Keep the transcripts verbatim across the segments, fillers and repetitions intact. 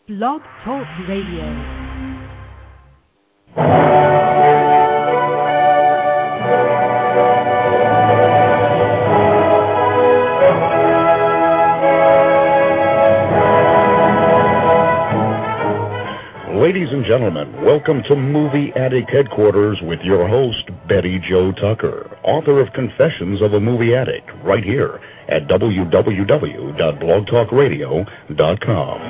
Blog Talk Radio. Ladies and gentlemen, welcome to Movie Addict Headquarters with your host, Betty Jo Tucker, author of Confessions of a Movie Addict, right here at w w w dot blog talk radio dot com.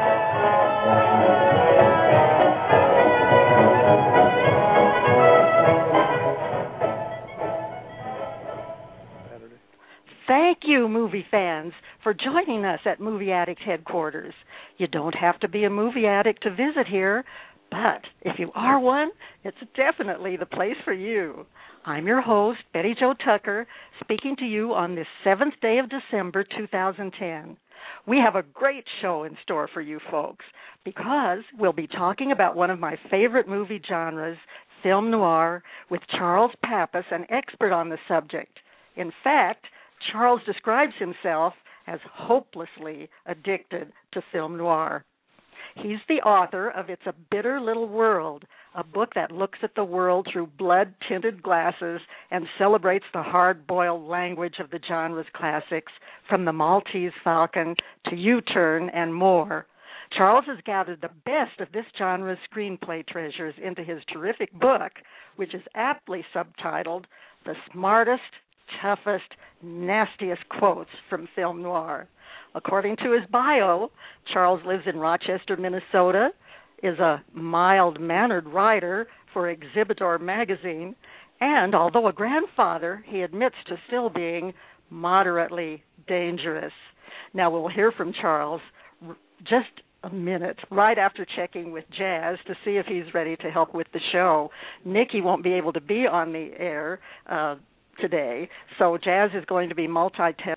Thank you, movie fans, for joining us at Movie Addict Headquarters. You don't have to be a movie addict to visit here, but if you are one, it's definitely the place for you. I'm your host, Betty Jo Tucker, speaking to you on this seventh day of December, two thousand ten. We have a great show in store for you folks because we'll be talking about one of my favorite movie genres, film noir, with Charles Pappas, an expert on the subject. In fact, Charles describes himself as hopelessly addicted to film noir. He's the author of It's a Bitter Little World, a book that looks at the world through blood-tinted glasses and celebrates the hard-boiled language of the genre's classics, from The Maltese Falcon to U-Turn and more. Charles has gathered the best of this genre's screenplay treasures into his terrific book, which is aptly subtitled The Smartest, Toughest, Nastiest Quotes from Film Noir. According to his bio, Charles lives in Rochester, Minnesota, is a mild-mannered writer for Exhibitor magazine, and although a grandfather, he admits to still being moderately dangerous. Now, we'll hear from Charles just a minute, right after checking with Jazz to see if he's ready to help with the show. Nikki won't be able to be on the air uh, today, so Jazz is going to be multitasking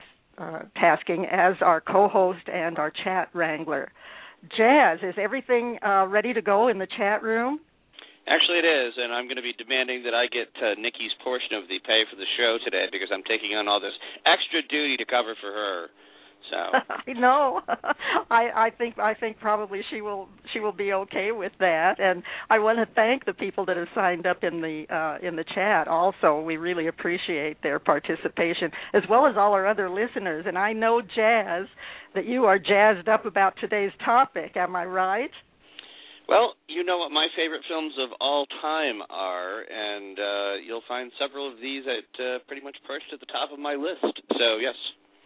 uh, as our co-host and our chat wrangler. Jazz, is everything uh, ready to go in the chat room? Actually, it is, and I'm going to be demanding that I get uh, Nikki's portion of the pay for the show today because I'm taking on all this extra duty to cover for her. So I know. I, I think I think probably she will she will be okay with that. And I want to thank the people that have signed up in the uh, in the chat. Also, we really appreciate their participation, as well as all our other listeners. And I know, Jazz, that you are jazzed up about today's topic. Am I right? Well, you know what my favorite films of all time are, and uh, you'll find several of these at uh, pretty much perched at the top of my list. So yes.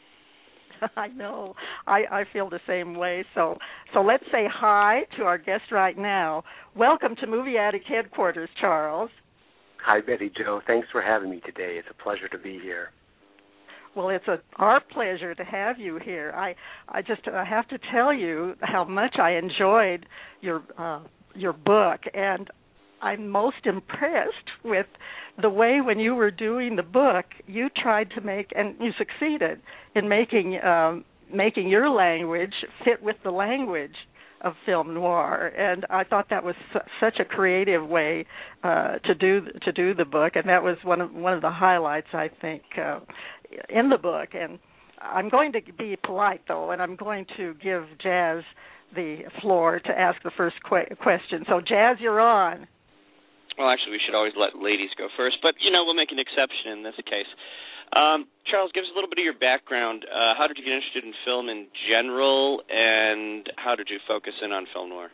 I know. I, I feel the same way. So so let's say hi to our guest right now. Welcome to Movie Addict Headquarters, Charles. Hi, Betty Jo. Thanks for having me today. It's a pleasure to be here. Well, it's a, our pleasure to have you here. I, I just I have to tell you how much I enjoyed your uh, your book, and I'm most impressed with the way when you were doing the book, you tried to make, and you succeeded in making um, making your language fit with the language of film noir, and I thought that was su- such a creative way uh, to do to do the book, and that was one of one of the highlights, I think, uh, in the book. And I'm going to be polite though, and I'm going to give Jazz the floor to ask the first que- question. So, Jazz, you're on. Well, actually, we should always let ladies go first, but, you know, we'll make an exception in this case. Um, Charles, give us a little bit of your background. Uh, how did you get interested in film in general, and how did you focus in on film noir?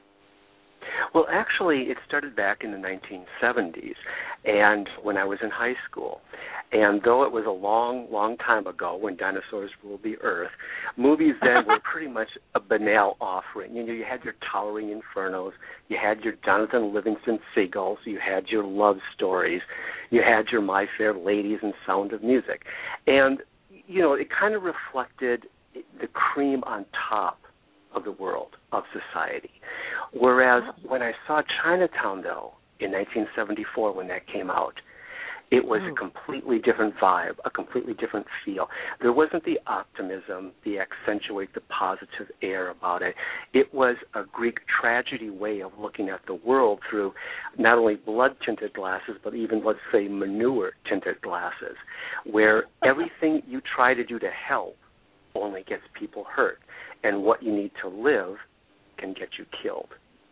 Well, actually, it started back in the nineteen seventies, and when I was in high school. And though it was a long, long time ago when dinosaurs ruled the earth, movies then were pretty much a banal offering. You know, you had your Towering Infernos, you had your Jonathan Livingston Seagulls, you had your love stories, you had your My Fair Ladies and Sound of Music. And, you know, it kind of reflected the cream on top of the world, of society. Whereas when I saw Chinatown, though, in nineteen seventy-four when that came out, it was a completely different vibe, a completely different feel. There wasn't the optimism, the accentuate, the positive air about it. It was a Greek tragedy way of looking at the world through not only blood-tinted glasses, but even, let's say, manure-tinted glasses, where everything you try to do to help only gets people hurt, and what you need to live can get get you killed.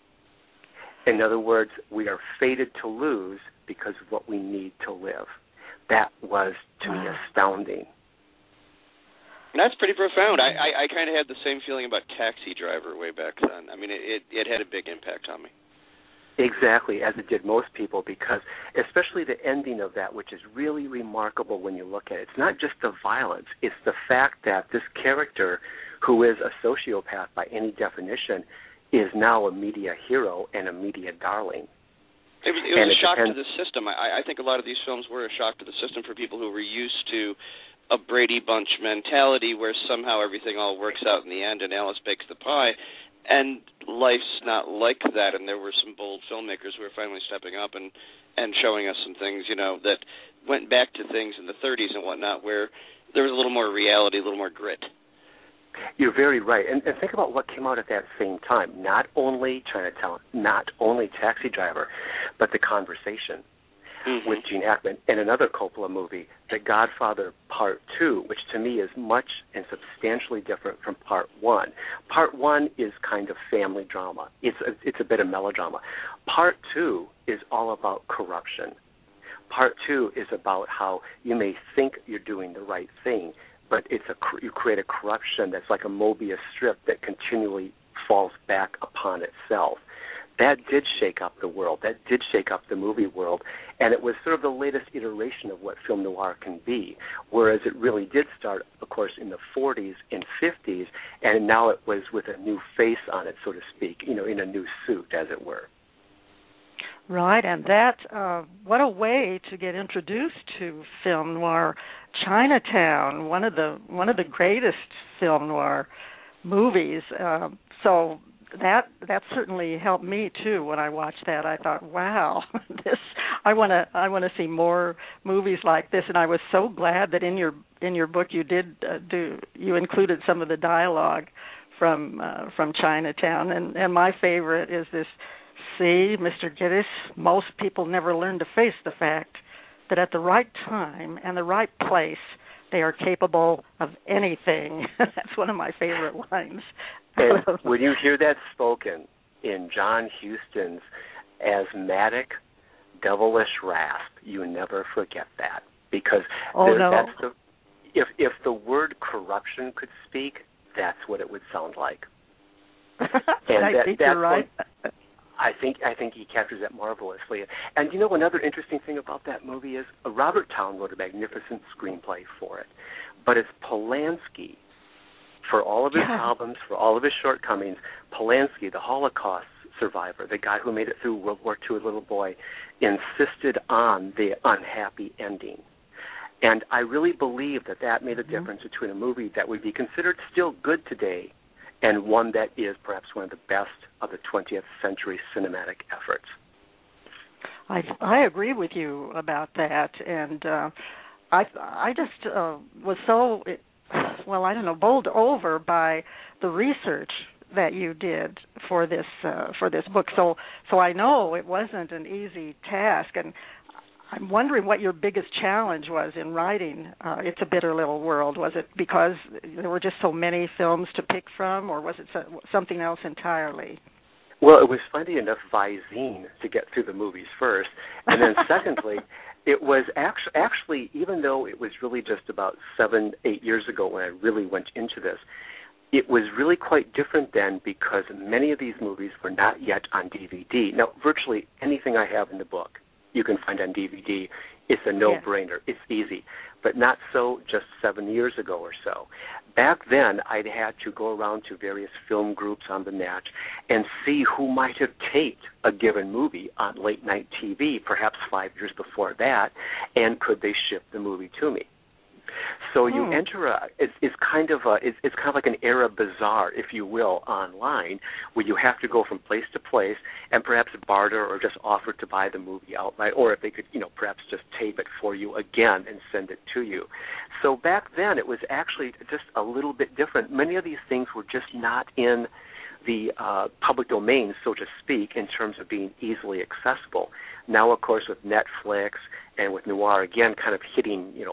In other words, we are fated to lose because of what we need to live. That was, to me, astounding. That's pretty profound. I, I, I kind of had the same feeling about Taxi Driver way back then. I mean, it, it, it had a big impact on me. Exactly, as it did most people, because especially the ending of that, which is really remarkable when you look at it. It's not just the violence. It's the fact that this character, who is a sociopath by any definition, is now a media hero and a media darling. It was, it was a it shock depends- to the system. I, I think a lot of these films were a shock to the system for people who were used to a Brady Bunch mentality where somehow everything all works out in the end and Alice bakes the pie. And life's not like that, and there were some bold filmmakers who were finally stepping up and, and showing us some things, you know, that went back to things in the thirties and whatnot where there was a little more reality, a little more grit. You're very right. And, and think about what came out at that same time. Not only Chinatown, not only Taxi Driver, but The Conversation mm-hmm. with Gene Hackman, and another Coppola movie, The Godfather Part Two, which to me is much and substantially different from Part One. Part One is kind of family drama. It's a, it's a bit of melodrama. Part Two is all about corruption. Part Two is about how you may think you're doing the right thing, but it's a you create a corruption that's like a Mobius strip that continually falls back upon itself. That did shake up the world. That did shake up the movie world, and it was sort of the latest iteration of what film noir can be, whereas it really did start, of course, in the forties and fifties, and now it was with a new face on it, so to speak, you know, in a new suit, as it were. Right, and that, uh, what a way to get introduced to film noir. Chinatown, one of the one of the greatest film noir movies. Uh, so that that certainly helped me too. When I watched that, I thought, wow, this I want to I want to see more movies like this. And I was so glad that in your in your book you did uh, do you included some of the dialogue from uh, from Chinatown. And and my favorite is this. See, Mister Gittes, most people never learn to face the fact that at the right time and the right place, they are capable of anything. That's one of my favorite lines. And when you hear that spoken in John Huston's asthmatic, devilish rasp, you never forget that. Because oh, there, no. that's the, if, if the word corruption could speak, that's what it would sound like. And I that, think that's you're right. What, I think I think he captures that marvelously. And you know, another interesting thing about that movie is uh, Robert Towne wrote a magnificent screenplay for it, but it's Polanski, for all of his yeah. albums, for all of his shortcomings, Polanski, the Holocaust survivor, the guy who made it through World War Two, a little boy, insisted on the unhappy ending. And I really believe that that made a mm-hmm. difference between a movie that would be considered still good today and one that is perhaps one of the best of the twentieth century cinematic efforts. I I agree with you about that, and uh, I I just uh, was so well I don't know bowled over by the research that you did for this uh, for this book. So so I know it wasn't an easy task, and I'm wondering what your biggest challenge was in writing uh, It's a Bitter Little World. Was it because there were just so many films to pick from, or was it so, something else entirely? Well, it was funny enough Visine to get through the movies first, and then secondly, it was actually, actually, even though it was really just about seven, eight years ago when I really went into this, it was really quite different then because many of these movies were not yet on D V D. Now, virtually anything I have in the book you can find on D V D. It's a no-brainer. Yeah. It's easy. But not so just seven years ago or so. Back then, I'd had to go around to various film groups on the net and see who might have taped a given movie on late-night T V, perhaps five years before that, and could they ship the movie to me. So you hmm. enter a, it's, it's kind of a, it's, it's kind of like an era bazaar, if you will, online, where you have to go from place to place and perhaps barter or just offer to buy the movie outright, or if they could, you know, perhaps just tape it for you again and send it to you. So back then it was actually just a little bit different. Many of these things were just not in the uh, public domain, so to speak, in terms of being easily accessible. Now, of course, with Netflix and with noir, again, kind of hitting, you know,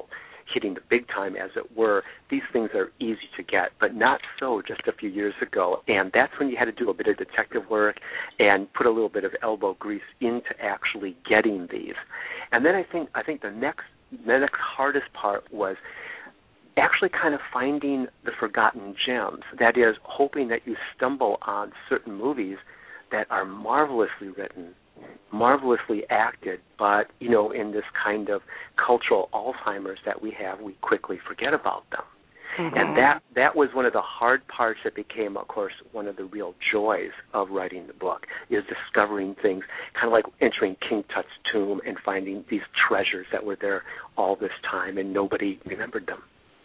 hitting the big time, as it were, these things are easy to get, but not so just a few years ago. And that's when you had to do a bit of detective work and put a little bit of elbow grease into actually getting these. And then I think I think the next the next hardest part was actually kind of finding the forgotten gems. That is, hoping that you stumble on certain movies that are marvelously written, marvelously acted, but, you know, in this kind of cultural Alzheimer's that we have, we quickly forget about them. Mm-hmm. And that that was one of the hard parts that became, of course, one of the real joys of writing the book, is discovering things, kind of like entering King Tut's tomb and finding these treasures that were there all this time and nobody remembered them.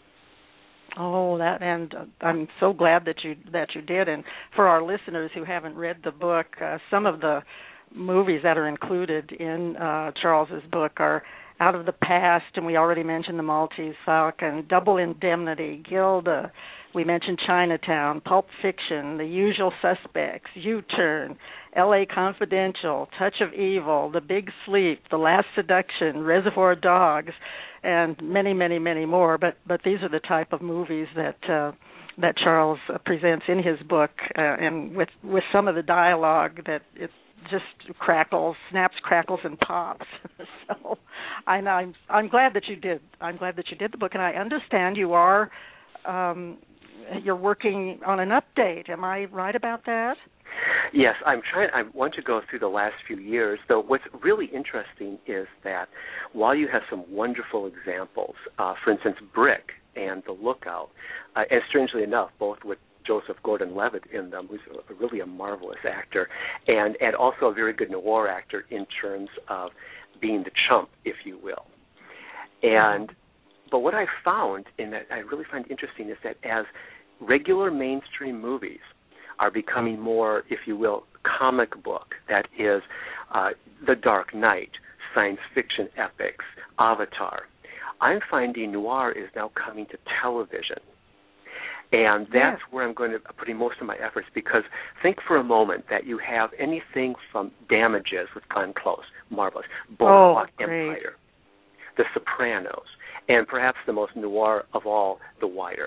Oh, that, and uh, I'm so glad that you that you did. And for our listeners who haven't read the book, uh, some of the movies that are included in uh, Charles's book are Out of the Past, and we already mentioned The Maltese Falcon, Double Indemnity, Gilda. We mentioned Chinatown, Pulp Fiction, The Usual Suspects, U-Turn, L A Confidential, Touch of Evil, The Big Sleep, The Last Seduction, Reservoir Dogs, and many, many, many more. But but these are the type of movies that uh, that Charles uh, presents in his book, uh, and with with some of the dialogue that it just crackles, snaps, crackles, and pops. So I, I'm I'm glad that you did. I'm glad that you did the book, and I understand you are. Um, You're working on an update. Am I right about that? Yes, I'm trying. I want to go through the last few years. Though what's really interesting is that while you have some wonderful examples, uh, for instance, Brick and The Lookout, uh, and strangely enough, both with Joseph Gordon-Levitt in them, who's a, really a marvelous actor, and and also a very good noir actor in terms of being the chump, if you will, and. But what I found, and that I really find interesting, is that as regular mainstream movies are becoming more, if you will, comic book, that is uh, The Dark Knight, science fiction epics, Avatar, I'm finding noir is now coming to television. And that's yeah. where I'm going to be putting most of my efforts, because think for a moment that you have anything from Damages with Glenn Close, marvelous, Boardwalk oh, Empire, The Sopranos, and perhaps the most noir of all, The Wire.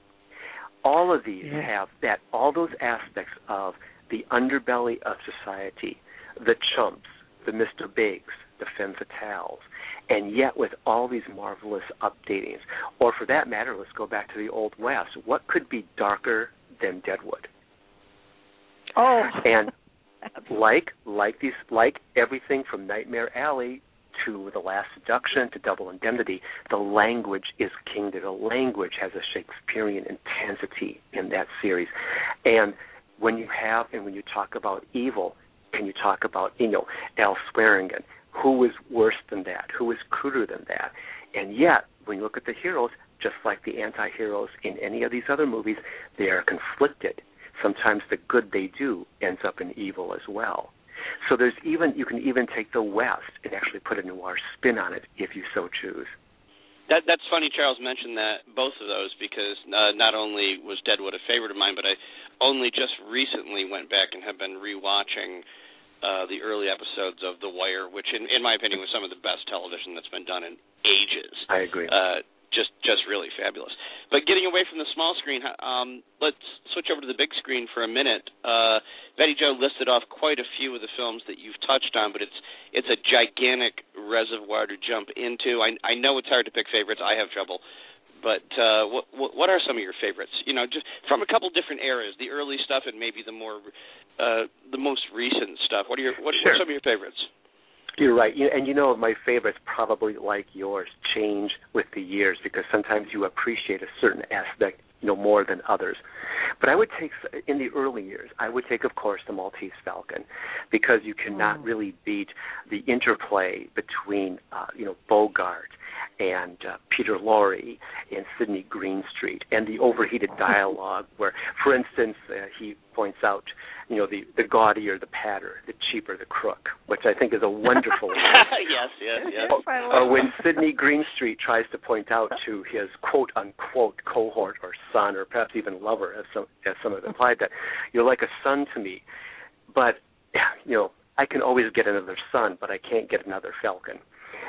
All of these yeah. have that, all those aspects of the underbelly of society, the chumps, the Mister Bigs, the femme fatales, and yet with all these marvelous updatings. Or for that matter, let's go back to the Old West. What could be darker than Deadwood? Oh, and like like these, like everything from Nightmare Alley to The Last Seduction to Double Indemnity, the language is king. The language has a Shakespearean intensity in that series. And when you have, and when you talk about evil, and you talk about, you know, Al Swearingen, who is worse than that? Who is cruder than that? And yet, when you look at the heroes, just like the anti-heroes in any of these other movies, they are conflicted. Sometimes the good they do ends up in evil as well. So there's even, you can even take the West and actually put a noir spin on it if you so choose. That, that's funny Charles mentioned that, both of those, because uh, not only was Deadwood a favorite of mine, but I only just recently went back and have been rewatching uh, the early episodes of The Wire, which in, in my opinion was some of the best television that's been done in ages. I agree. Uh, just just really fabulous. But getting away from the small screen, um, let's switch over to the big screen for a minute. Uh, Betty Jo listed off quite a few of the films that you've touched on, but it's it's a gigantic reservoir to jump into. I, I know it's hard to pick favorites. I have trouble. But uh, what, what are some of your favorites? You know, just from a couple different eras, the early stuff and maybe the more uh, the most recent stuff. What are your what, sure. what are some of your favorites? You're right. And, you know, my favorites, probably like yours, change with the years because sometimes you appreciate a certain aspect, you know, more than others. But I would take, in the early years, I would take, of course, The Maltese Falcon because you cannot mm. really beat the interplay between, uh, you know, Bogart and uh, Peter Lorre and Sidney Greenstreet and the overheated dialogue where, for instance, uh, he points out, you know, the, the gaudier the patter, the cheaper the crook, which I think is a wonderful yes, yes, yes. Or when Sidney Greenstreet tries to point out to his quote-unquote cohort or son or perhaps even lover, as some, as some have implied, that you're like a son to me, but, you know, I can always get another son, but I can't get another Falcon.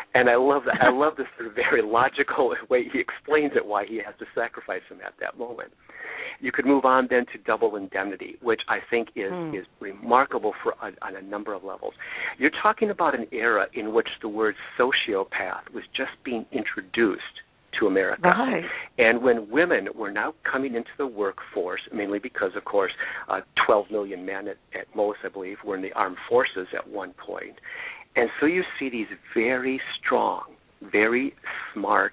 And I love that. I love this sort of very logical way he explains it, why he has to sacrifice him at that moment. You could move on then to Double Indemnity, which I think is, mm. is remarkable for on, on a number of levels. You're talking about an era in which the word sociopath was just being introduced to America. Right. And when women were now coming into the workforce, mainly because, of course, uh, twelve million men at, at most, I believe, were in the armed forces at one point. And so you see these very strong, very smart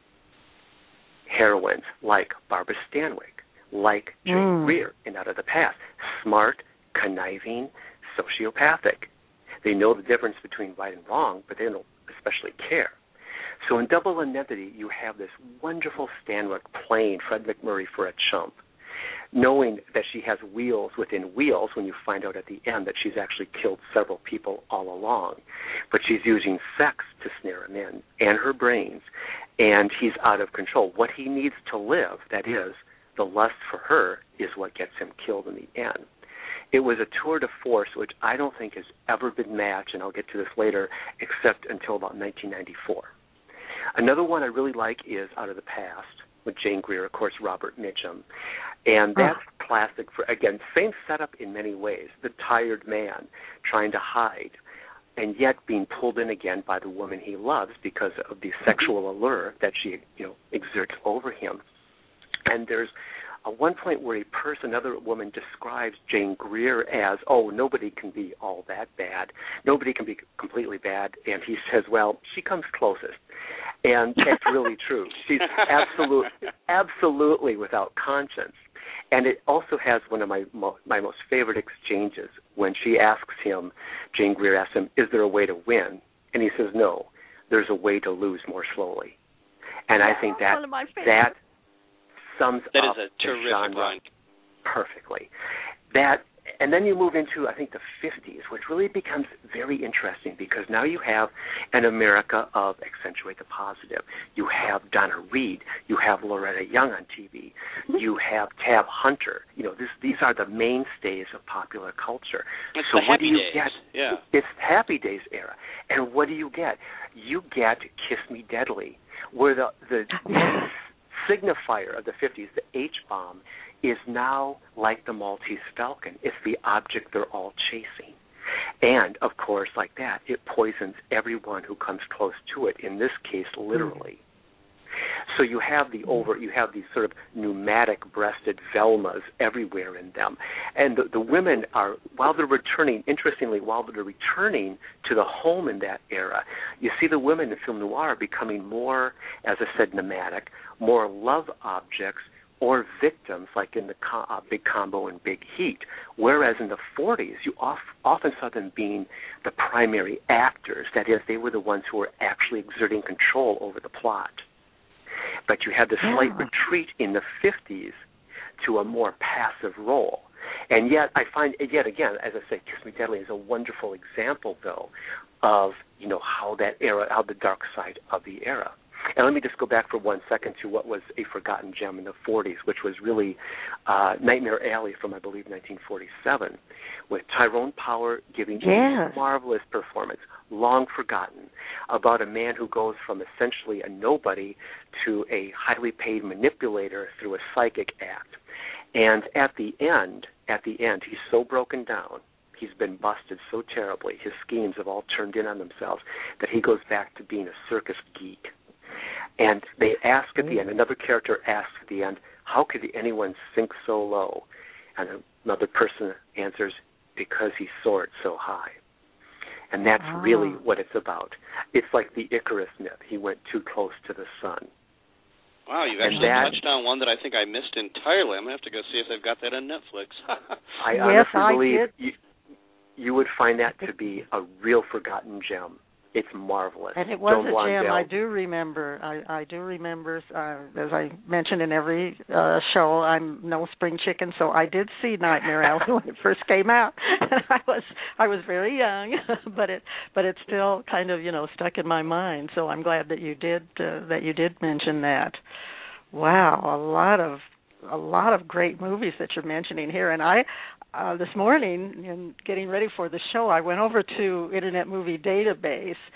heroines like Barbara Stanwyck, like Jane mm. Greer in Out of the Past. Smart, conniving, sociopathic. They know the difference between right and wrong, but they don't especially care. So in Double Indemnity, you have this wonderful Stanwyck playing Fred McMurray for a chump, knowing that she has wheels within wheels when you find out at the end that she's actually killed several people all along. But she's using sex to snare him in, and her brains, and he's out of control. What he needs to live, that is, the lust for her, is what gets him killed in the end. It was a tour de force which I don't think has ever been matched, and I'll get to this later, except until about nineteen ninety-four. Another one I really like is Out of the Past, with Jane Greer, of course, Robert Mitchum. And that's oh. classic for, again, same setup in many ways. The tired man trying to hide and yet being pulled in again by the woman he loves because of the sexual allure that she, you know, exerts over him. And there's a one point where a person, another woman describes Jane Greer as, oh, nobody can be all that bad. Nobody can be completely bad. And he says, well, she comes closest. And that's really true. She's absolute, absolutely without conscience. And it also has one of my mo- my most favorite exchanges when she asks him, Jane Greer asks him, is there a way to win? And he says, no, there's a way to lose more slowly. And I think that that sums that up is a terrific the genre line. perfectly. That, and then you move into, I think, the fifties, which really becomes very interesting because now you have an America of accentuate the positive. You have Donna Reed. You have Loretta Young on T V. You have Tab Hunter. You know, this, these are the mainstays of popular culture. It's so the what happy do you days. get? Yeah. It's Happy Days era. And what do you get? You get Kiss Me Deadly, where the the signifier of the fifties, the H-bomb, is now like the Maltese Falcon. It's the object they're all chasing. And, of course, like that, it poisons everyone who comes close to it, in this case, literally. So you have the over, you have these sort of pneumatic-breasted Velmas everywhere in them. And the, the women are, while they're returning, interestingly, while they're returning to the home in that era, you see the women in film noir becoming more, as I said, pneumatic, more love objects, or victims, like in the co- uh, Big Combo and Big Heat, whereas in the forties, you off, often saw them being the primary actors. That is, they were the ones who were actually exerting control over the plot. But you had the slight yeah. retreat in the fifties to a more passive role. And yet, I find, yet again, as I say, Kiss Me Deadly is a wonderful example, though, of, you know, how that era, how the dark side of the era. And let me just go back for one second to what was a forgotten gem in the forties, which was really uh, Nightmare Alley from, I believe, nineteen forty-seven, with Tyrone Power giving yes. a marvelous performance, long forgotten, about a man who goes from essentially a nobody to a highly paid manipulator through a psychic act. And at the end, at the end, he's so broken down, he's been busted so terribly, his schemes have all turned in on themselves, that he goes back to being a circus geek. And they ask at the end, another character asks at the end, how could anyone sink so low? And another person answers, because he soared so high. And that's oh. really what it's about. It's like the Icarus myth. He went too close to the sun. Wow, you've actually that, touched on one that I think I missed entirely. I'm going to have to go see if they've got that on Netflix. I yes, honestly I believe did. you, you would find that to be a real forgotten gem. It's marvelous. And it was Joan a gem. Blondell. I do remember. I, I do remember, uh, as I mentioned in every uh, show, I'm no spring chicken, so I did see Nightmare Alley when it first came out. And I was I was very young, but it but it still kind of, you know, stuck in my mind. So I'm glad that you did uh, that you did mention that. Wow, a lot of a lot of great movies that you're mentioning here. And I, uh, this morning, in getting ready for the show, I went over to Internet Movie Database,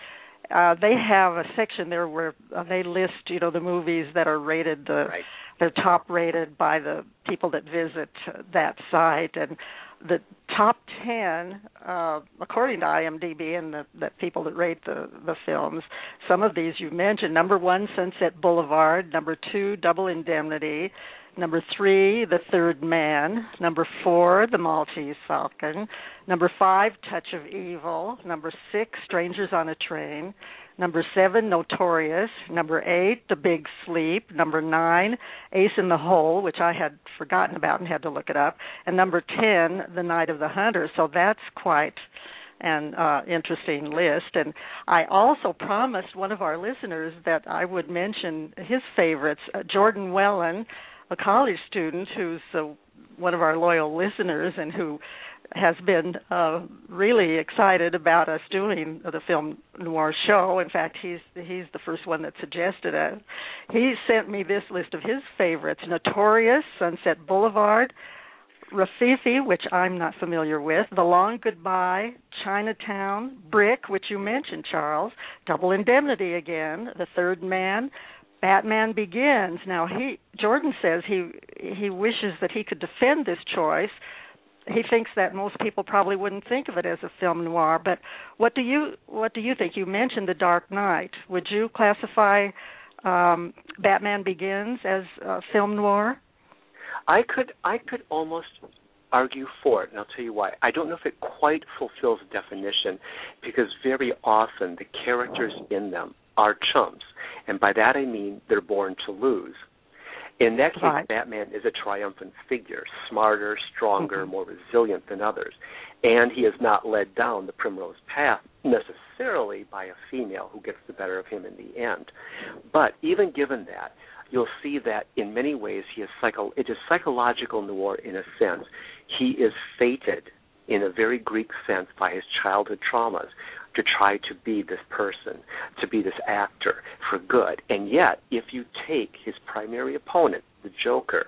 uh, they have a section there where uh, they list, you know, the movies that are rated the Right. they're top rated by the people that visit that site, and the top ten, uh, according to IMDb and the, the people that rate the, the films, some of these you mentioned. Number one, Sunset Boulevard. Number two, Double Indemnity. Number three, The Third Man. Number four, The Maltese Falcon. Number five, Touch of Evil. Number six, Strangers on a Train. Number seven, Notorious. Number eight, The Big Sleep. Number nine, Ace in the Hole, which I had forgotten about and had to look it up. And number ten, The Night of the Hunter. So that's quite an uh, interesting list. And I also promised one of our listeners that I would mention his favorites, uh, Jordan Wellen, a college student who's uh, one of our loyal listeners and who has been uh, really excited about us doing the Film Noir show. In fact, he's he's the first one that suggested it. He sent me this list of his favorites: Notorious, Sunset Boulevard, Rafifi, which I'm not familiar with, The Long Goodbye, Chinatown, Brick, which you mentioned, Charles, Double Indemnity again, The Third Man, Batman Begins. Now, he Jordan says he he wishes that he could defend this choice. He thinks that most people probably wouldn't think of it as a film noir. But what do you what do you think? You mentioned The Dark Knight. Would you classify um, Batman Begins as a film noir? I could I could almost argue for it, and I'll tell you why. I don't know if it quite fulfills the definition, because very often the characters in them are chumps, and by that I mean they're born to lose. In that case, right. Batman is a triumphant figure, smarter, stronger, mm-hmm. more resilient than others, and he is not led down the primrose path necessarily by a female who gets the better of him in the end. But even given that, you'll see that in many ways he is psycho- it is psychological noir in a sense. He is fated in a very Greek sense by his childhood traumas to try to be this person, to be this actor for good. And yet, if you take his primary opponent, the Joker,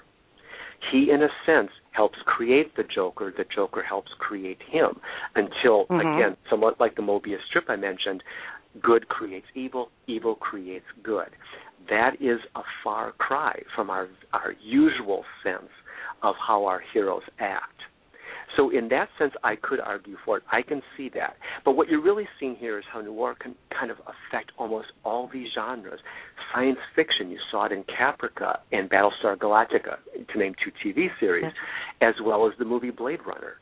he in a sense helps create the Joker, the Joker helps create him, until, mm-hmm. again, somewhat like the Mobius strip I mentioned, good creates evil, evil creates good. That is a far cry from our our usual sense of how our heroes act. So in that sense, I could argue for it. I can see that. But what you're really seeing here is how noir can kind of affect almost all these genres. Science fiction, you saw it in Caprica and Battlestar Galactica, to name two T V series, yes. as well as the movie Blade Runner.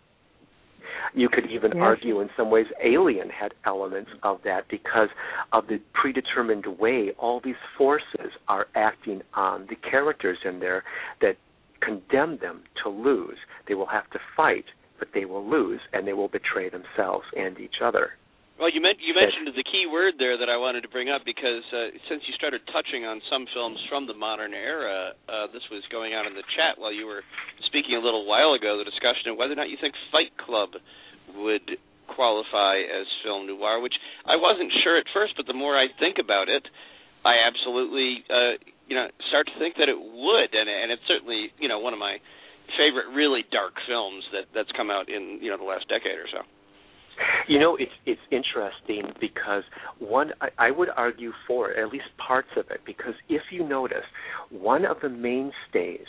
You could even yes. argue in some ways Alien had elements of that because of the predetermined way all these forces are acting on the characters in there that condemn them to lose. They will have to fight, but they will lose, and they will betray themselves and each other. Well, you, meant, you mentioned the key word there that I wanted to bring up because uh, since you started touching on some films from the modern era, uh, this was going on in the chat while you were speaking a little while ago, the discussion of whether or not you think Fight Club would qualify as film noir, which I wasn't sure at first, but the more I think about it, I absolutely uh, you know, start to think that it would, and, and it's certainly, you know, one of my favorite really dark films that, that's come out in, you know, the last decade or so. You know, it's it's interesting because one, I, I would argue for it, at least parts of it, because if you notice, one of the mainstays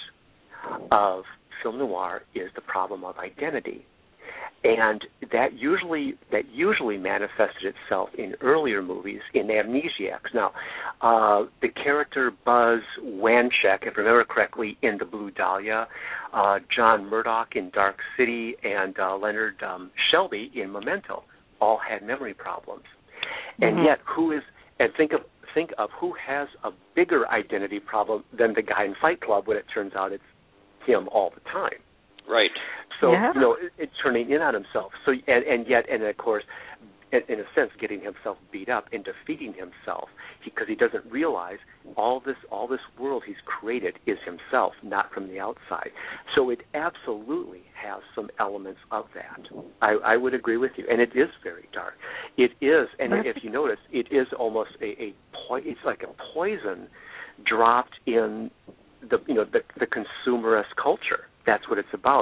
of film noir is the problem of identity. And that usually that usually manifested itself in earlier movies in Amnesiacs. Now, uh, the character Buzz Wanchek, if I remember correctly, in The Blue Dahlia, uh, John Murdoch in Dark City, and uh, Leonard um, Shelby in Memento all had memory problems. And mm-hmm. yet, who is and think of think of who has a bigger identity problem than the guy in Fight Club when it turns out it's him all the time. Right. So, yeah. you know, it, it's turning in on himself. So, and, and yet, and of course, in, in a sense, getting himself beat up and defeating himself because he, he doesn't realize all this, all this world he's created is himself, not from the outside. So it absolutely has some elements of that. I, I would agree with you, and it is very dark. It is, and if you notice, it is almost a, a po- it's like a poison dropped in the, you know, the, the consumerist culture. That's what it's about.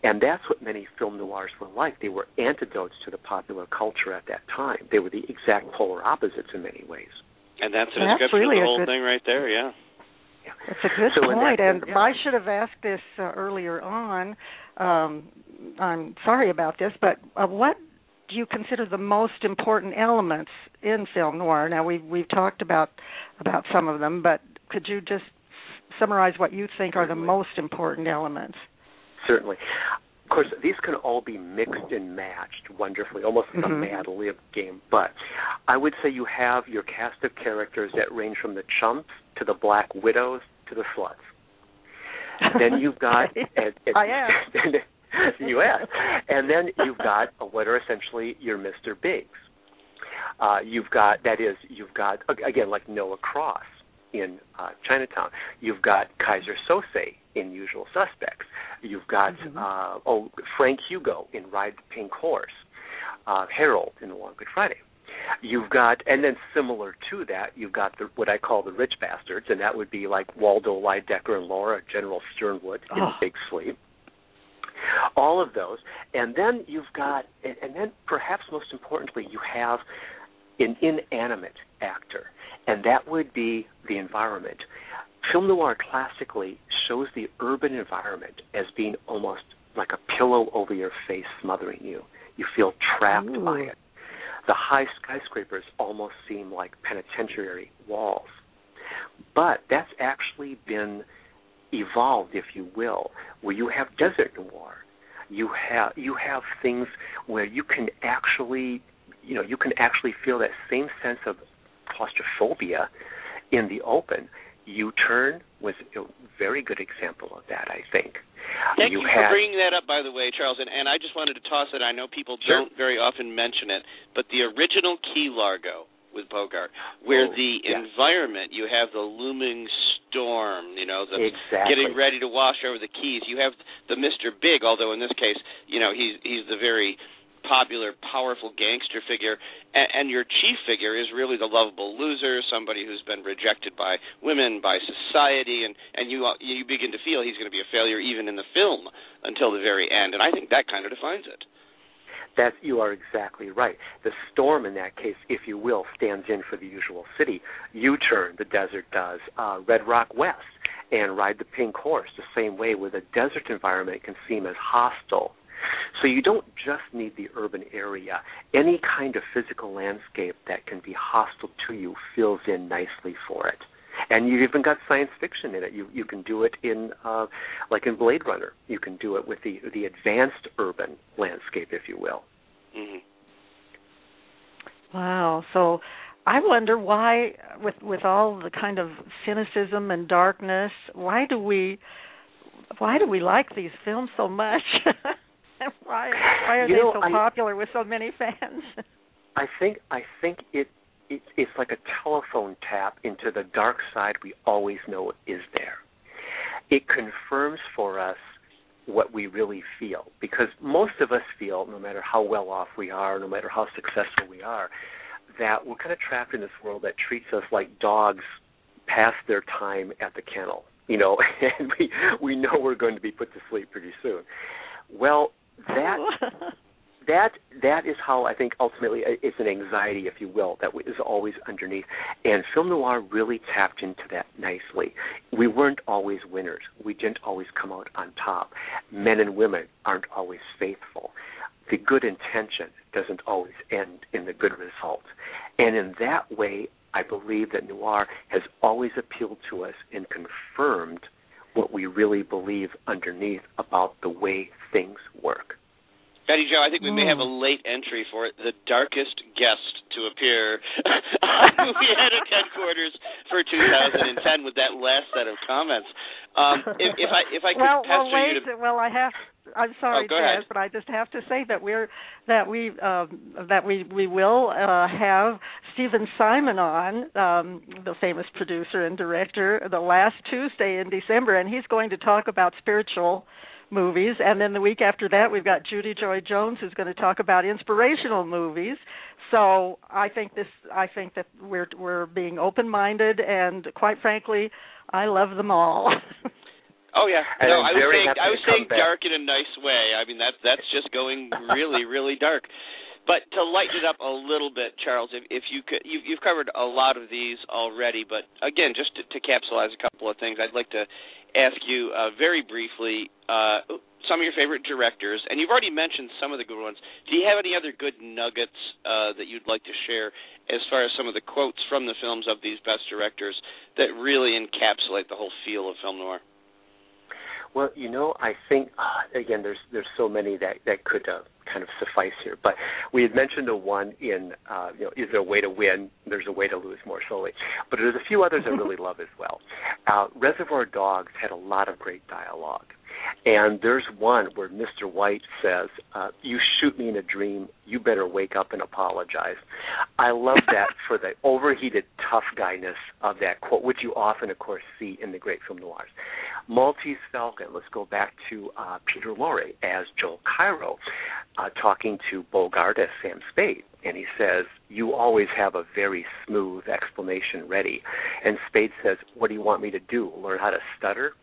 And that's what many film noirs were like. They were antidotes to the popular culture at that time. They were the exact polar opposites in many ways. And that's a That's description really of the a whole good, thing right there, yeah. Yeah. That's a good so point, that, and yeah. I should have asked this uh, earlier on. Um, I'm sorry about this, but uh, what do you consider the most important elements in film noir? Now, we've, we've talked about about some of them, but could you just summarize what you think are the most important elements? Certainly. Of course, these can all be mixed and matched wonderfully, almost like mm-hmm. a Mad Lib game. But I would say you have your cast of characters that range from the chumps to the black widows to the sluts. Then you've got... and, and, I am. you asked. And then you've got what are essentially your Mister Biggs. Uh, you've got, that is, you've got, again, like Noah Cross in uh, Chinatown. You've got Kaiser Sose in Usual Suspects. You've got mm-hmm. uh, oh Frank Hugo in Ride the Pink Horse. Uh, Harold in The Long Good Friday. You've got, and then similar to that, you've got the, what I call the rich bastards, and that would be like Waldo Lydecker and Laura, General Sternwood in oh. Big Sleep. All of those. And then you've got, and, and then perhaps most importantly, you have an inanimate actor, and that would be the environment. Film noir classically shows the urban environment as being almost like a pillow over your face smothering you. You feel trapped Ooh. by it. The high skyscrapers almost seem like penitentiary walls. But that's actually been evolved, if you will, where you have desert noir. You have you have things where you can actually, you know, you can actually feel that same sense of claustrophobia in the open. U-Turn was a very good example of that, I think. Thank you you had, for bringing that up, by the way, Charles. And, and I just wanted to toss it. I know people sure. don't very often mention it, but the original Key Largo with Bogart, where oh, the yes. environment, you have the looming storm, you know, the exactly. getting ready to wash over the Keys. You have the Mister Big, although in this case, you know, he's he's the very popular, powerful gangster figure, and, and your chief figure is really the lovable loser, somebody who's been rejected by women, by society, and, and you you begin to feel he's going to be a failure even in the film until the very end, and I think that kind of defines it. That you are exactly right. The storm in that case, if you will, stands in for the usual city. U-Turn, the desert does. Uh, Red Rock West and Ride the Pink Horse, the same way, where the desert environment can seem as hostile. So you don't just need the urban area. Any kind of physical landscape that can be hostile to you fills in nicely for it. And you've even got science fiction in it. You you can do it in, uh, like in Blade Runner. You can do it with the the advanced urban landscape, if you will. Mm-hmm. Wow. So I wonder why, with with all the kind of cynicism and darkness, why do we why do we like these films so much? why why are you they know, so I, popular with so many fans? I think I think it. It, it's like a telephone tap into the dark side we always know is there. It confirms for us what we really feel, because most of us feel, no matter how well off we are, no matter how successful we are, that we're kind of trapped in this world that treats us like dogs past their time at the kennel, you know, and we we know we're going to be put to sleep pretty soon. Well, that... That that is how I think ultimately it's an anxiety, if you will, that is always underneath. And film noir really tapped into that nicely. We weren't always winners. We didn't always come out on top. Men and women aren't always faithful. The good intention doesn't always end in the good result. And in that way, I believe that noir has always appealed to us and confirmed what we really believe underneath about the way things work. Betty Jo, I think we may have a late entry for it, the darkest guest to appear on Movie Addict Headquarters for two thousand ten with that last set of comments. Um, if, if I if I could well, pester well, wait, you to... well, I have. I'm sorry, oh, go Jazz, ahead. but I just have to say that we're that we um, that we we will uh, have Stephen Simon on, um, the famous producer and director, the last Tuesday in December, and he's going to talk about spiritual movies, and then the week after that we've got Judy Joy Jones who's going to talk about inspirational movies. So I think this I think that we're we're being open-minded, and quite frankly, I love them all. Oh yeah, and no, I'm I was very saying happy I was to come saying back. dark in a nice way. I mean that's that's just going really really dark. But to lighten it up a little bit, Charles, if, if you could, you've, you've covered a lot of these already. But again, just to, to capsulize a couple of things, I'd like to ask you uh, very briefly uh, some of your favorite directors, and you've already mentioned some of the good ones. Do you have any other good nuggets uh, that you'd like to share as far as some of the quotes from the films of these best directors that really encapsulate the whole feel of film noir? Well, you know, I think uh, again, there's there's so many that that could uh, kind of suffice here. But we had mentioned the one in, uh, you know, is there a way to win? There's a way to lose more slowly. But there's a few others I really love as well. Uh, Reservoir Dogs had a lot of great dialogue. And there's one where Mister White says, uh, you shoot me in a dream, you better wake up and apologize. I love that for the overheated tough guyness of that quote, which you often, of course, see in the great film noirs. Maltese Falcon, let's go back to uh, Peter Lorre as Joel Cairo, uh, talking to Bogart as Sam Spade. And he says, you always have a very smooth explanation ready. And Spade says, what do you want me to do, learn how to stutter?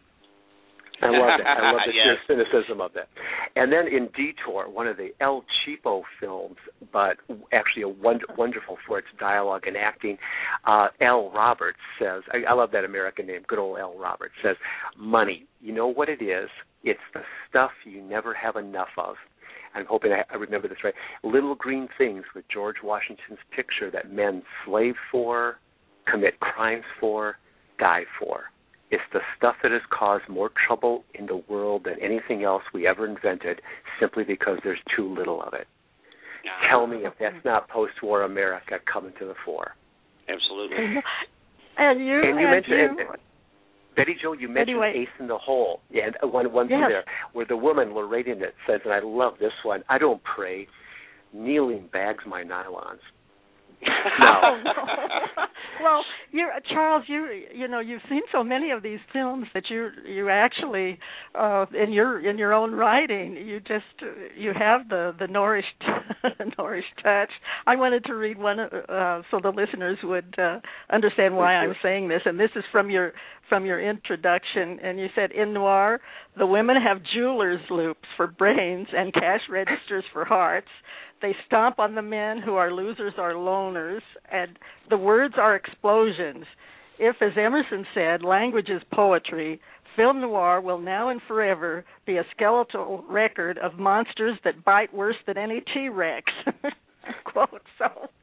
I love that. I love the yes. sheer cynicism of that. And then in Detour, one of the El Cheapo films, but actually a wonder, wonderful for its dialogue and acting, uh, L. Roberts says, I, I love that American name, good old L. Roberts, says, money, you know what it is? It's the stuff you never have enough of. I'm hoping I, I remember this right. Little green things with George Washington's picture that men slave for, commit crimes for, die for. It's the stuff that has caused more trouble in the world than anything else we ever invented simply because there's too little of it. Yeah. Tell me if that's not post-war America coming to the fore. Absolutely. And you, and you and mentioned, you. And, and, Betty Jo, you mentioned anyway. Ace in the Hole. Yeah, and one, one yes. thing there, where the woman, Lorraine, that says, and I love this one, I don't pray, kneeling bags my nylons. No. Oh, no. Well, you're, Charles, you you know you've seen so many of these films that you you actually uh, in your in your own writing you just you have the the Norrish Norrish touch. I wanted to read one uh, so the listeners would uh, understand why I'm saying this, and this is from your from your introduction. And you said in noir, the women have jewelers' loops for brains and cash registers for hearts. They stomp on the men who are losers or loners, and the words are explosions. If, as Emerson said, language is poetry, film noir will now and forever be a skeletal record of monsters that bite worse than any T-Rex. Quote. So,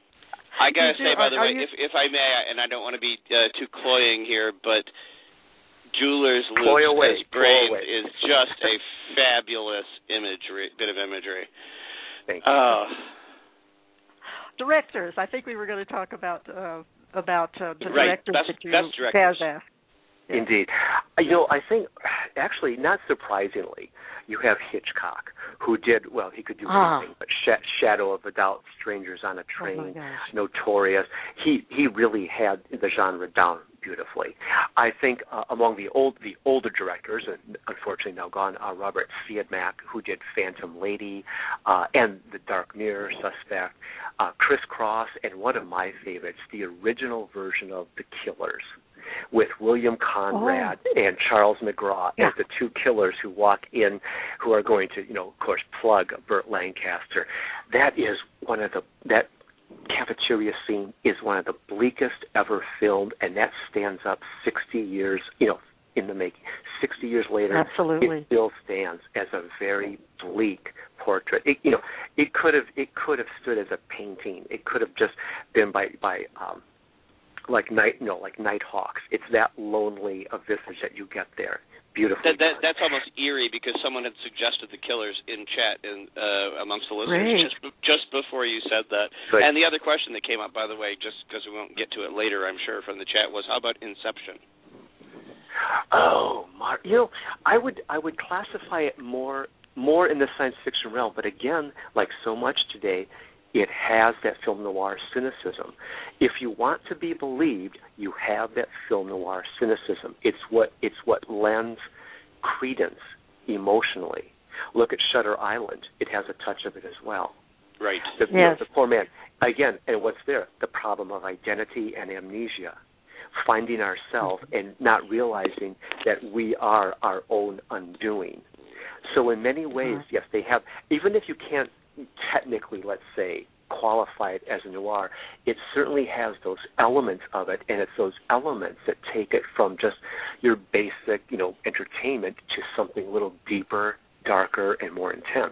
I gotta say, you, by the are, way, are you... if if I may, and I don't want to be uh, too cloying here, but Jeweler's Cloy Loops away, as brains away. is just a fabulous imagery, bit of imagery. Thank you. Uh, directors. I think we were going to talk about uh, about uh, the right. directors best, that you best directors. Gaza. Yeah. Indeed. You know, I think, actually, not surprisingly, you have Hitchcock, who did, well, he could do ah. anything, but Sh- Shadow of a Doubt, Strangers on a Train, oh Notorious. He he really had the genre down beautifully. I think uh, among the old the older directors, and unfortunately now gone, uh, Robert Siodmak, who did Phantom Lady uh, and The Dark Mirror, Suspect, uh, Criss Cross, and one of my favorites, the original version of The Killers, with William Conrad oh. and Charles McGraw yeah. as the two killers who walk in, who are going to, you know, of course, plug Burt Lancaster. That is one of the, that cafeteria scene is one of the bleakest ever filmed, and that stands up sixty years, you know, in the making. sixty years later, Absolutely. it still stands as a very bleak portrait. It, you know, it could have, it could have stood as a painting. It could have just been by, by, um, like night, no, like Nighthawks. It's that lonely a visage that you get there. Beautiful. That, that, that's almost eerie because someone had suggested The Killers in chat in, uh, amongst the listeners Great. just just before you said that. Good. And the other question that came up, by the way, just because we won't get to it later, I'm sure, from the chat, was how about Inception? Oh, Mar- you know, I would I would classify it more more in the science fiction realm, but again, like so much today, it has that film noir cynicism. If you want to be believed, you have that film noir cynicism. It's what it's what lends credence emotionally. Look at Shutter Island. It has a touch of it as well. Right. The, yes. you know, the poor man. Again, and what's there? The problem of identity and amnesia. finding ourselves and not realizing that we are our own undoing. So in many ways, yes, they have, even if you can't technically, let's say, qualify it as a noir, it certainly has those elements of it, and it's those elements that take it from just your basic, you know, entertainment to something a little deeper, darker, and more intense.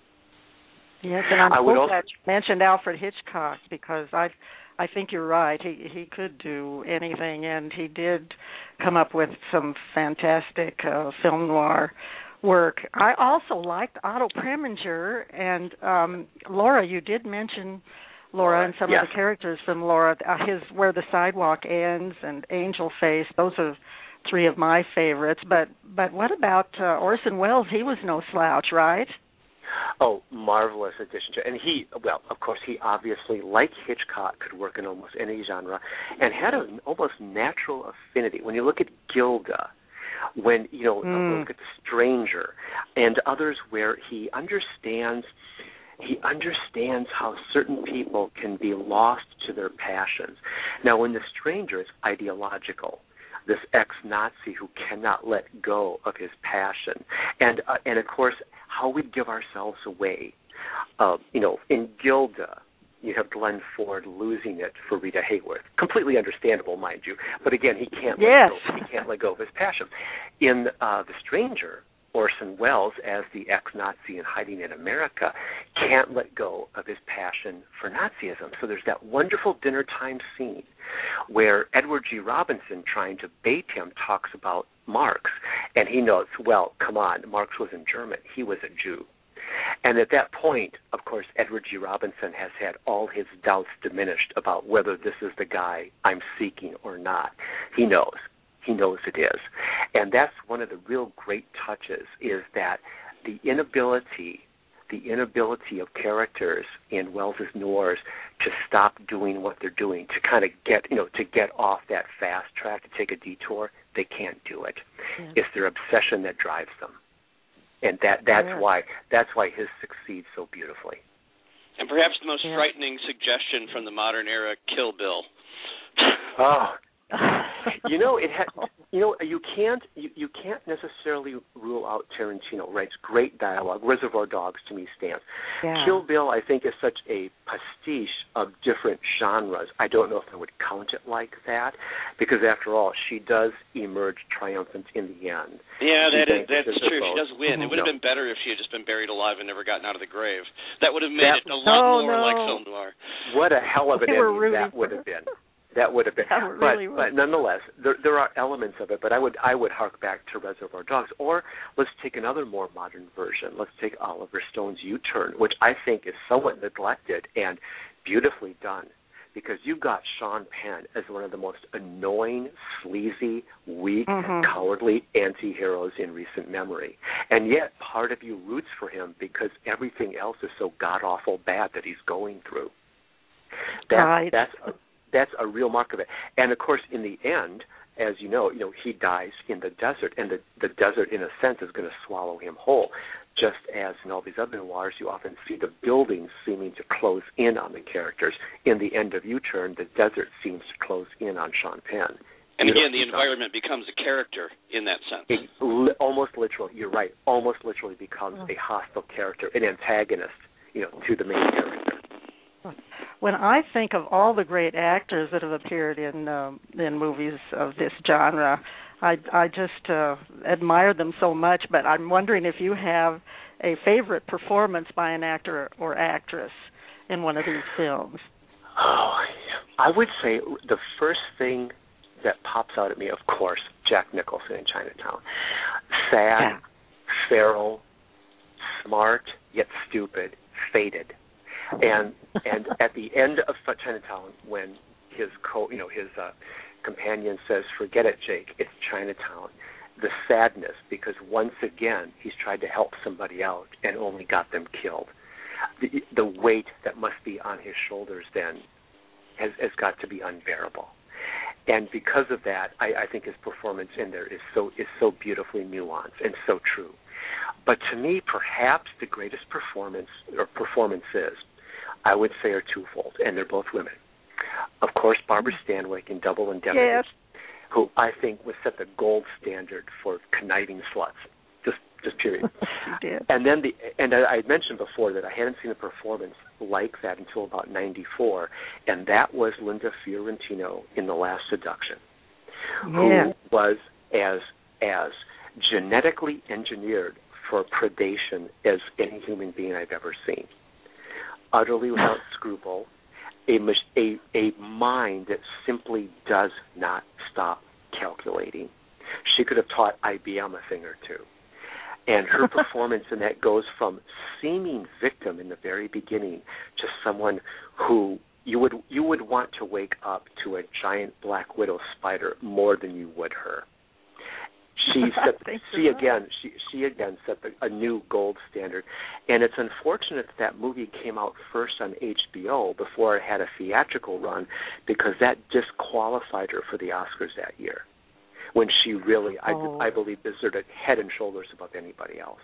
Yes, and I'm I would so also, glad you mentioned Alfred Hitchcock, because I I think you're right. He he could do anything, and he did come up with some fantastic uh, film noir work. I also liked Otto Preminger, and um, Laura, you did mention Laura and some yes. of the characters from Laura. Uh, his Where the Sidewalk Ends and Angel Face, those are three of my favorites. But but what about uh, Orson Welles? He was no slouch, right? Oh, marvelous addition to, and he, well, of course, he obviously, like Hitchcock, could work in almost any genre, and had an almost natural affinity. When you look at Gilda, when, you know, mm. look at The Stranger, and others where he understands, he understands how certain people can be lost to their passions. Now, in The Stranger, it's ideological. This ex-Nazi who cannot let go of his passion, and uh, and of course, how we give ourselves away. Uh, you know, in Gilda, you have Glenn Ford losing it for Rita Hayworth. Completely understandable, mind you. But again, he can't yes. let go. He can't let go of his passion. In uh, The Stranger, Orson Welles, as the ex-Nazi and hiding in America, can't let go of his passion for Nazism. So there's that wonderful dinner time scene where Edward G. Robinson, trying to bait him, talks about Marx, and he notes, well, come on, Marx wasn't German, he was a Jew. And at that point, of course, Edward G. Robinson has had all his doubts diminished about whether this is the guy I'm seeking or not. He knows. He knows it is. And that's one of the real great touches, is that the inability, the inability of characters in Wells's noirs to stop doing what they're doing, to kind of get, you know, to get off that fast track, to take a detour, they can't do it. Yeah. It's their obsession that drives them. And that that's yeah. why that's why his succeeds so beautifully. And perhaps the most yeah. frightening suggestion from the modern era, Kill Bill. Oh, you know, it ha- you know, you can't you, you can't necessarily rule out Tarantino, writes great dialogue. Reservoir Dogs to me stands. Yeah. Kill Bill, I think, is such a pastiche of different genres. I don't know if I would count it like that, because after all, she does emerge triumphant in the end. Yeah, that is, that's is true. She does win. Mm-hmm. It would have no. been better if she had just been buried alive and never gotten out of the grave. That would have made that, it a lot oh, more no. like film noir. What a hell of an ending that would have been. That would have been, but, really but nonetheless, there, there are elements of it. But I would I would hark back to Reservoir Dogs, or let's take another more modern version. Let's take Oliver Stone's U-Turn, which I think is somewhat neglected and beautifully done, because you've got Sean Penn as one of the most annoying, sleazy, weak, mm-hmm. cowardly anti-heroes in recent memory, and yet part of you roots for him because everything else is so god-awful bad that he's going through. That, right. That's a, That's a real mark of it. And, of course, in the end, as you know, you know, he dies in the desert, and the, the desert, in a sense, is going to swallow him whole. Just as in all these other noirs, you often see the buildings seeming to close in on the characters. In the end of U-Turn, the desert seems to close in on Sean Penn. And again, the environment becomes a character in that sense. It li- almost literally, you're right, almost literally becomes a hostile character, an antagonist, you know, to the main character. When I think of all the great actors that have appeared in um, in movies of this genre, I, I just uh, admire them so much. But I'm wondering if you have a favorite performance by an actor or actress in one of these films. Oh, I would say the first thing that pops out at me, of course, Jack Nicholson in Chinatown. Sad, yeah. feral, smart, yet stupid, faded. And and at the end of Chinatown, when his co, you know, his uh, companion says, "Forget it, Jake. It's Chinatown," the sadness, because once again he's tried to help somebody out and only got them killed. The, the weight that must be on his shoulders then has, has got to be unbearable. And because of that, I, I think his performance in there is so is so beautifully nuanced and so true. But to me, perhaps the greatest performance or performances, I would say, are twofold, and they're both women. Of course, Barbara Stanwyck in Double Indemnity. Yes. who I think was set the gold standard for conniving sluts. Just, just period. She did. And then the and I had mentioned before that I hadn't seen a performance like that until about ninety-four, and that was Linda Fiorentino in The Last Seduction, Yeah. who was as as genetically engineered for predation as any human being I've ever seen. Utterly without scruple, a, a, a mind that simply does not stop calculating. She could have taught I B M a thing or two. And her performance in that goes from seeming victim in the very beginning to someone who you would you would want to wake up to a giant black widow spider more than you would her. She set she again she she again set the, a new gold standard, and it's unfortunate that, that movie came out first on H B O before it had a theatrical run, because that disqualified her for the Oscars that year, when she really oh. I, I believe deserved head and shoulders above anybody else.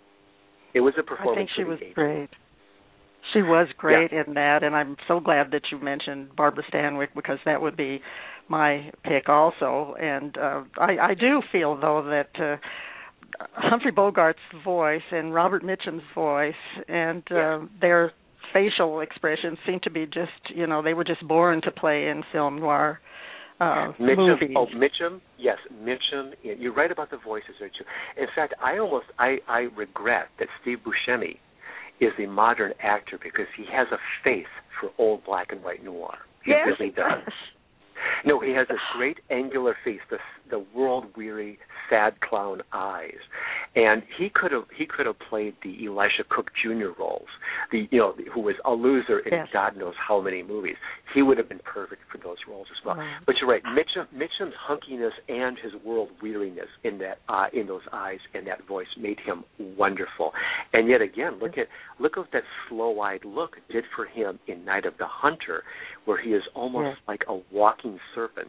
It was a performance. I think she was ages. great. She was great yeah. in that, and I'm so glad that you mentioned Barbara Stanwyck, because that would be my pick also. And uh, I, I do feel, though, that uh, Humphrey Bogart's voice and Robert Mitchum's voice and uh, yeah. their facial expressions seem to be just, you know, they were just born to play in film noir uh, Mitchum, movies. oh, Mitchum, yes, Mitchum. You're right about the voices there, too. In fact, I almost, I, I regret that Steve Buscemi is the modern actor, because he has a face for old black and white noir. He yes, really does. No, he has this great angular face, the the world-weary, sad clown eyes, and he could have he could have played the Elisha Cook Junior roles, the you know the, who was a loser in yes. God knows how many movies. He would have been perfect for those roles as well. Right. But you're right, Mitchum Mitchum's hunkiness and his world-weariness in that uh, in those eyes and that voice made him wonderful. And yet again, look at look at what that slow-eyed look did for him in Night of the Hunter, where he is almost yes. like a walking serpent.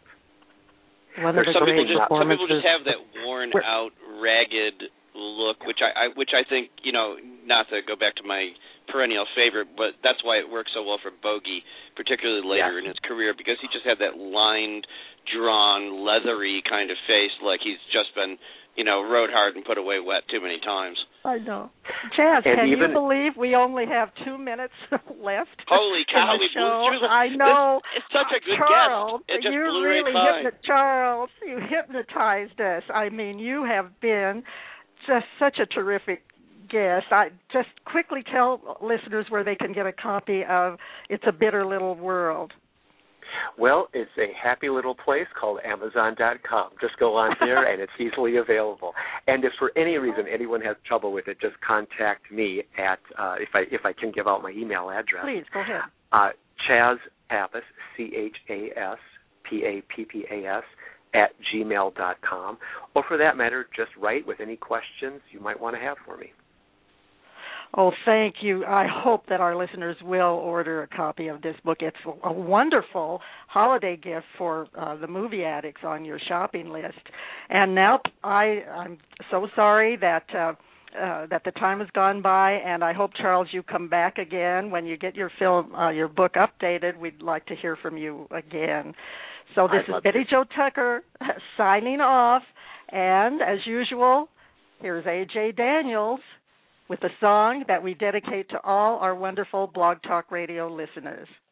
One of the some great people just some people performances. just have that worn out, ragged look, which I, I which I think, you know, not to go back to my perennial favorite, but that's why it works so well for Bogey, particularly later yeah. in his career, because he just had that lined, drawn, leathery kind of face, like he's just been, you know, rode hard and put away wet too many times. I know. Chaz, and can even, you believe we only have two minutes left? Holy cow, in the we show? blew through the... I know. This, it's such a good Charles, guest. It just you blew really right by. hypnot- Charles, you hypnotized us. I mean, you have been just such a terrific guest. I just quickly tell listeners where they can get a copy of It's a Bitter Little World. Well, it's a happy little place called Amazon dot com. Just go on there, and it's easily available. And if for any reason anyone has trouble with it, just contact me at, uh, if I if I can give out my email address. Please, go ahead. Uh, Chaz Pappas, C H A S P A P P A S, at gmail dot com. Or for that matter, just write with any questions you might want to have for me. Oh, thank you. I hope that our listeners will order a copy of this book. It's a wonderful holiday gift for uh, the movie addicts on your shopping list. And now I, I'm so sorry that uh, uh, that the time has gone by, and I hope, Charles, you come back again when you get your film, uh, your book updated. We'd like to hear from you again. So this I'd is Betty to. Jo Tucker signing off, and as usual, here's A J Daniels with a song that we dedicate to all our wonderful Blog Talk Radio listeners.